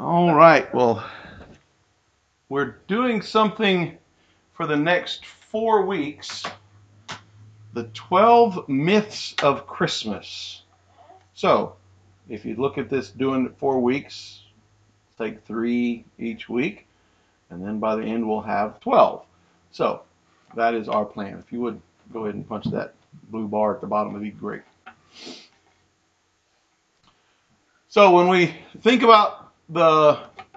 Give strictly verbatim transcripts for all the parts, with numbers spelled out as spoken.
All right, well, we're doing something for the next four weeks, the twelve Myths of Christmas. So, if you look at this doing it four weeks, take three each week, and then by the end we'll have twelve. So, that is our plan. If you would go ahead and punch that blue bar at the bottom, it'd be great. So, when we think about the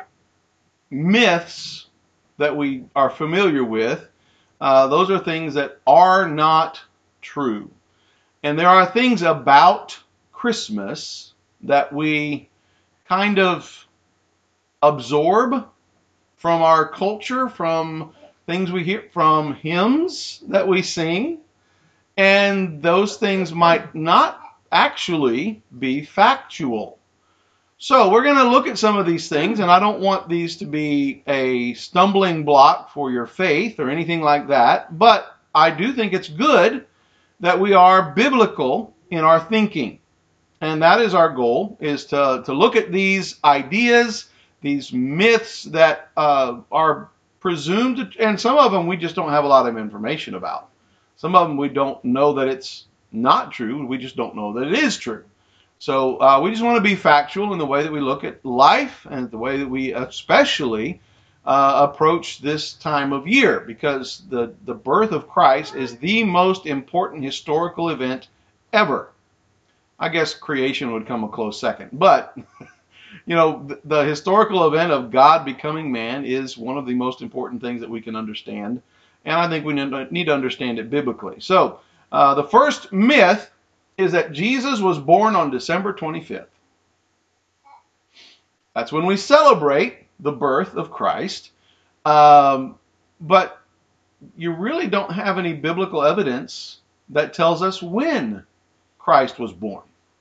myths that we are familiar with, uh, those are things that are not true. And there are things about Christmas that we kind of absorb from our culture, from things we hear, from hymns that we sing, and those things might not actually be factual. So we're going to look at some of these things, and I don't want these to be a stumbling block for your faith or anything like that, but I do think it's good that we are biblical in our thinking. And that is our goal, is to, to look at these ideas, these myths that uh, are presumed, to, and some of them we just don't have a lot of information about. Some of them we don't know that it's not true, we just don't know that it is true. So uh, we just want to be factual in the way that we look at life and the way that we especially uh, approach this time of year, because the, the birth of Christ is the most important historical event ever. I guess creation would come a close second, but you know, the, the historical event of God becoming man is one of the most important things that we can understand, and I think we need to understand it biblically. So uh, the first myth is that Jesus was born on December twenty-fifth. That's when we celebrate the birth of Christ. Um, but you really don't have any biblical evidence that tells us when Christ was born.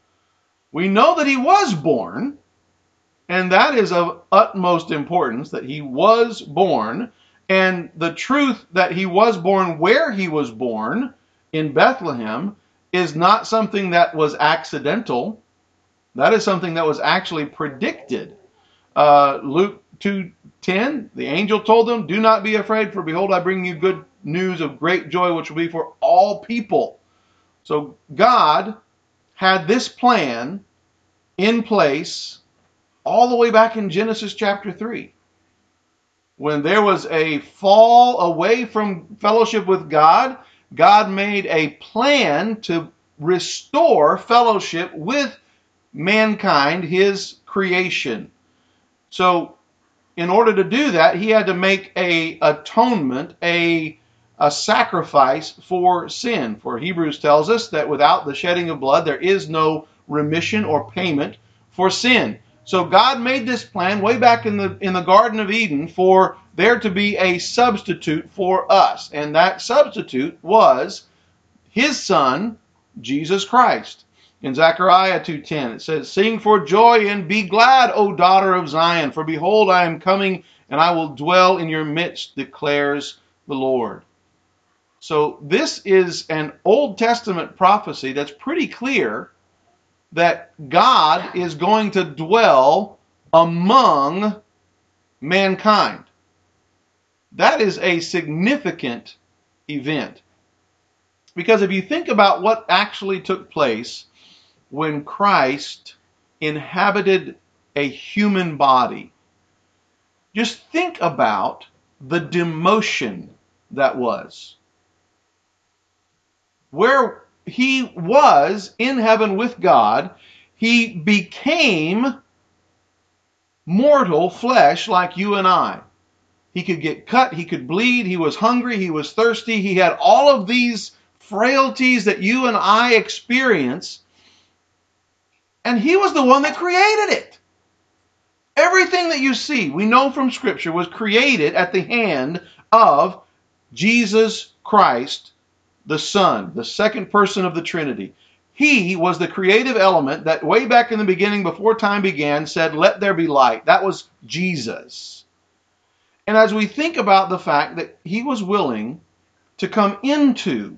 We know that he was born, and that is of utmost importance, that he was born. And the truth that he was born where he was born, in Bethlehem, is not something that was accidental. That is something that was actually predicted. Uh, Luke two ten, the angel told them, "Do not be afraid, for behold, I bring you good news of great joy, which will be for all people." So God had this plan in place all the way back in Genesis chapter three. When there was a fall away from fellowship with God, God made a plan to restore fellowship with mankind, his creation. So in order to do that, he had to make a atonement, a, a sacrifice for sin. For Hebrews tells us that without the shedding of blood, there is no remission or payment for sin. So God made this plan way back in the in the Garden of Eden for there to be a substitute for us. And that substitute was his son, Jesus Christ. In Zechariah two ten, it says, "Sing for joy and be glad, O daughter of Zion, for behold, I am coming, and I will dwell in your midst, declares the Lord." So this is an Old Testament prophecy that's pretty clear that God is going to dwell among mankind. That is a significant event. Because if you think about what actually took place when Christ inhabited a human body, just think about the demotion that was. Where he was in heaven with God, he became mortal flesh like you and I. He could get cut, he could bleed, he was hungry, he was thirsty, he had all of these frailties that you and I experience, and he was the one that created it. Everything that you see, we know from Scripture, was created at the hand of Jesus Christ, the Son, the second person of the Trinity. He was the creative element that way back in the beginning, before time began, said, "Let there be light." That was Jesus. And as we think about the fact that he was willing to come into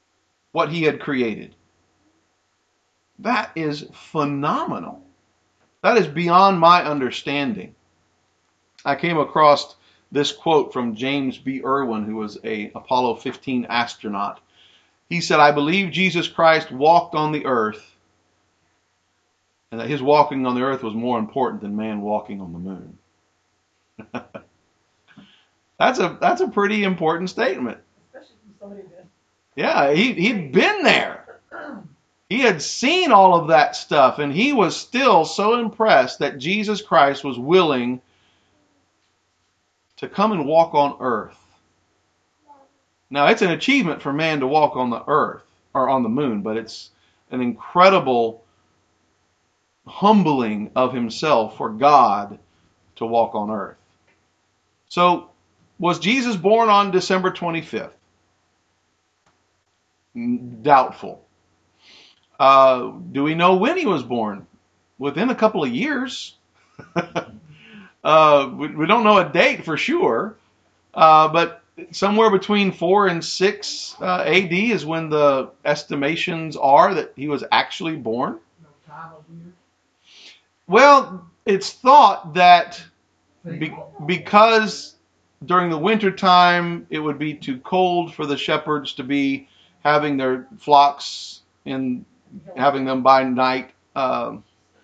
what he had created, that is phenomenal. That is beyond my understanding. I came across this quote from James B. Irwin, who was a Apollo fifteen astronaut. He said, "I believe Jesus Christ walked on the earth, and that his walking on the earth was more important than man walking on the moon." That's a that's a pretty important statement. Especially from somebody that. Yeah, he he'd been there. He had seen all of that stuff, and he was still so impressed that Jesus Christ was willing to come and walk on earth. Now, it's an achievement for man to walk on the earth or on the moon, but it's an incredible humbling of himself for God to walk on earth. So, was Jesus born on December twenty-fifth? Doubtful. Uh, do we know when he was born? Within a couple of years. uh, we, we don't know a date for sure, uh, but somewhere between four and six uh, A D is when the estimations are that he was actually born. No time of year. Well, it's thought that be, because during the winter time it would be too cold for the shepherds to be having their flocks in having them by night. Um,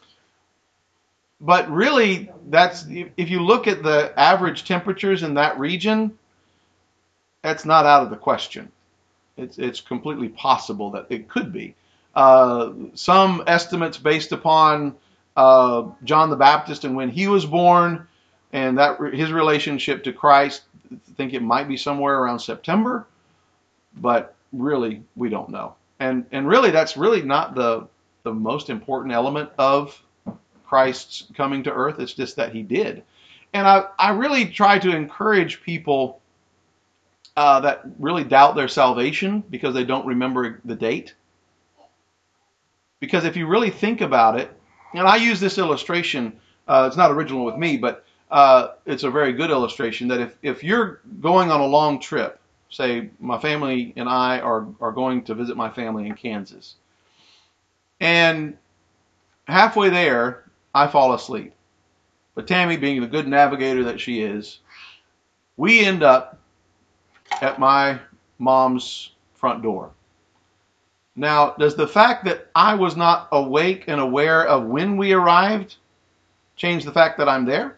but really, that's if you look at the average temperatures in that region, that's not out of the question. It's it's completely possible that it could be. Uh, some estimates based upon uh, John the Baptist and when he was born, and that his relationship to Christ, think it might be somewhere around September, but really we don't know. And and really that's really not the the most important element of Christ's coming to earth. It's just that he did. And I, I really try to encourage people uh, that really doubt their salvation because they don't remember the date. Because if you really think about it, and I use this illustration, uh, it's not original with me, but uh, it's a very good illustration that if, if you're going on a long trip, say my family and I are, are going to visit my family in Kansas, and halfway there, I fall asleep. But Tammy, being the good navigator that she is, we end up at my mom's front door. Now, does the fact that I was not awake and aware of when we arrived change the fact that I'm there?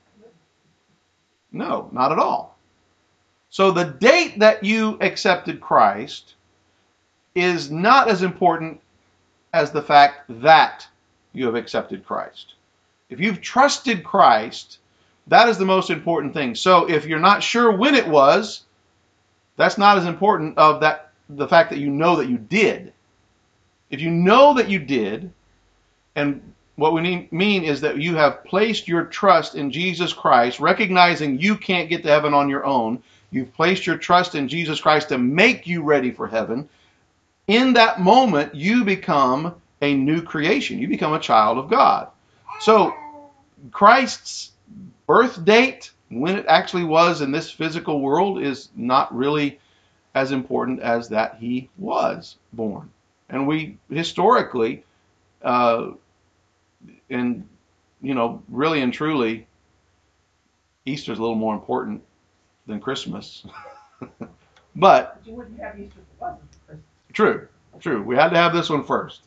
No, not at all. So the date that you accepted Christ is not as important as the fact that you have accepted Christ. If you've trusted Christ, that is the most important thing. So if you're not sure when it was, that's not as important of that the fact that you know that you did. If you know that you did, and what we mean is that you have placed your trust in Jesus Christ, recognizing you can't get to heaven on your own, you've placed your trust in Jesus Christ to make you ready for heaven, in that moment you become a new creation. You become a child of God. So Christ's birth date, when it actually was in this physical world, is not really as important as that he was born. And we historically, uh, and you know, really and truly, Easter's a little more important than Christmas. but, but you wouldn't have Easter if it wasn't Christmas. True, true. We had to have this one first.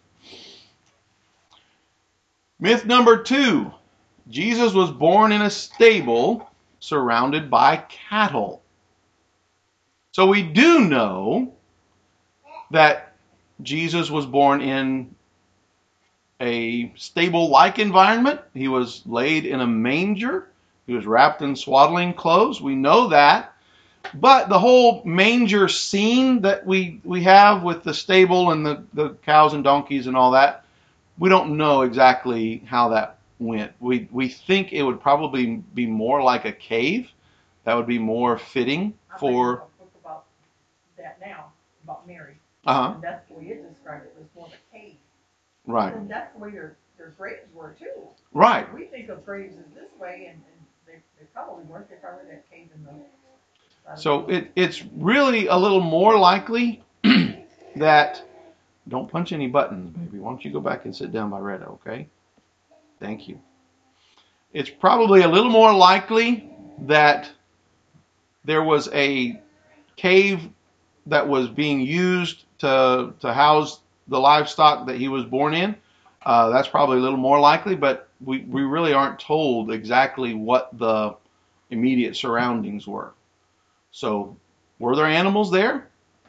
Myth number two, Jesus was born in a stable surrounded by cattle. So we do know that Jesus was born in a stable-like environment. He was laid in a manger. He was wrapped in swaddling clothes. We know that. But the whole manger scene that we, we have with the stable and the, the cows and donkeys and all that, we don't know exactly how that went. We we think it would probably be more like a cave. That would be more fitting for. I'm thinking about that now, about Mary. Uh-huh. And that's the way it described it. It was more of a cave. Right. And that's the way their, their graves were, too. Right. We think of graves as this way, and, and they, they probably weren't. They probably had cave in the... So it, it's really a little more likely that... Don't punch any buttons, baby. Why don't you go back and sit down by Retta, okay? Thank you. It's probably a little more likely that there was a cave that was being used to to house the livestock that he was born in. Uh, that's probably a little more likely, but we, we really aren't told exactly what the immediate surroundings were. So, were there animals there?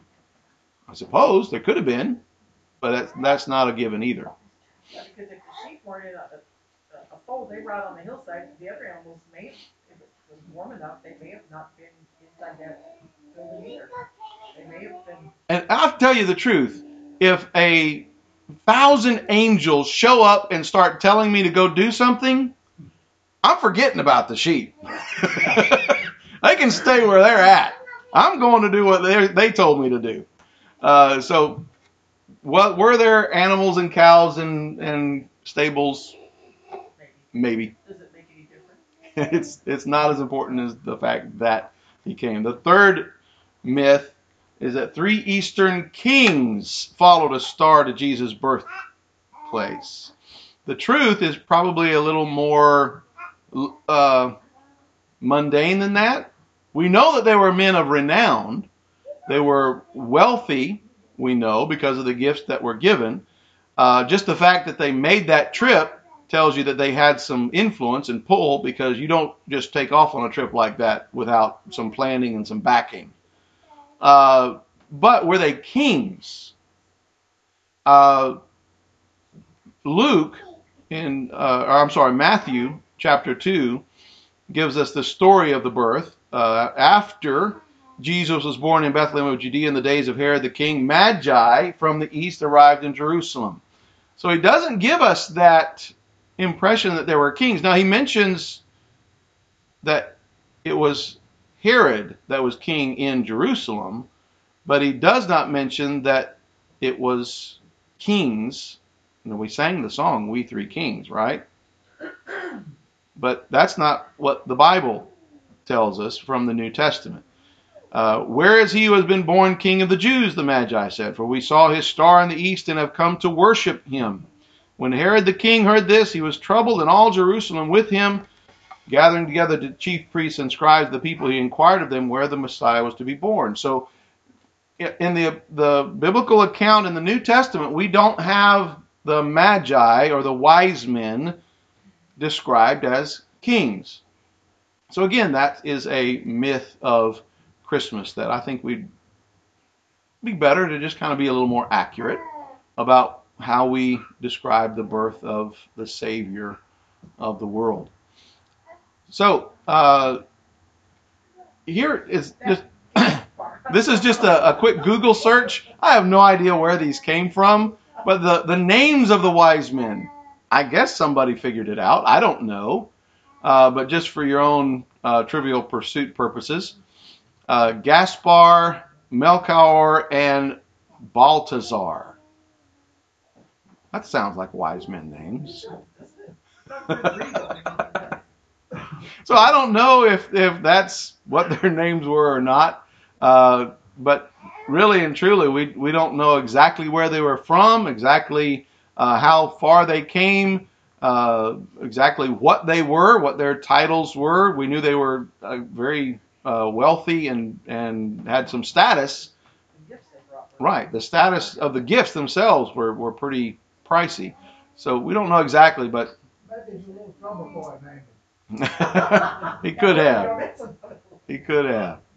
I suppose there could have been, but that's, that's not a given either. Yeah, because if the sheep weren't in a, a, a fold, they were out on the hillside. The other animals may have, if it was warm enough, they may have not been inside that building either. They may have been. And I'll tell you the truth. If a thousand angels show up and start telling me to go do something, I'm forgetting about the sheep. They can stay where they're at. I'm going to do what they they told me to do. Uh, so, what were there animals and cows and, and stables? Maybe. Maybe. Does it make any difference? It's it's not as important as the fact that he came. The third myth is that three eastern kings followed a star to Jesus' birthplace. The truth is probably a little more uh, mundane than that. We know that they were men of renown. They were wealthy, we know, because of the gifts that were given. Uh, just the fact that they made that trip tells you that they had some influence and pull, because you don't just take off on a trip like that without some planning and some backing. Uh, but were they kings? Uh, Luke, in uh, or I'm sorry, Matthew chapter two, gives us the story of the birth. Uh, after Jesus was born in Bethlehem of Judea in the days of Herod the king, Magi from the east arrived in Jerusalem. So he doesn't give us that impression that there were kings. Now he mentions that it was Herod that was king in Jerusalem, but he does not mention that it was kings. You know, we sang the song, We Three Kings, right? But that's not what the Bible tells us from the New Testament. Uh, Where is he who has been born King of the Jews, the Magi said, for we saw his star in the east and have come to worship him. When Herod the king heard this, he was troubled, and all Jerusalem with him. Gathering together the chief priests and scribes, the people, he inquired of them where the Messiah was to be born. So in the, the biblical account in the New Testament, we don't have the Magi or the wise men described as kings. So again, that is a myth of Christmas that I think we'd be better to just kind of be a little more accurate about how we describe the birth of the Savior of the world. So uh, here is just this is just a, a quick Google search. I have no idea where these came from, but the, the names of the wise men, I guess somebody figured it out. I don't know. Uh, but just for your own uh, trivial pursuit purposes, uh, Gaspar, Melchior, and Balthazar. That sounds like wise men names. So I don't know if, if that's what their names were or not. Uh, but really and truly, we, we don't know exactly where they were from, exactly uh, how far they came, uh, exactly what they were, what their titles were. We knew they were uh, very uh, wealthy and, and had some status. The gifts they brought. Right. The status of the gifts themselves were, were pretty pricey. So we don't know exactly, but Maybe he's a little trouble boy, maybe. he could have. He could have.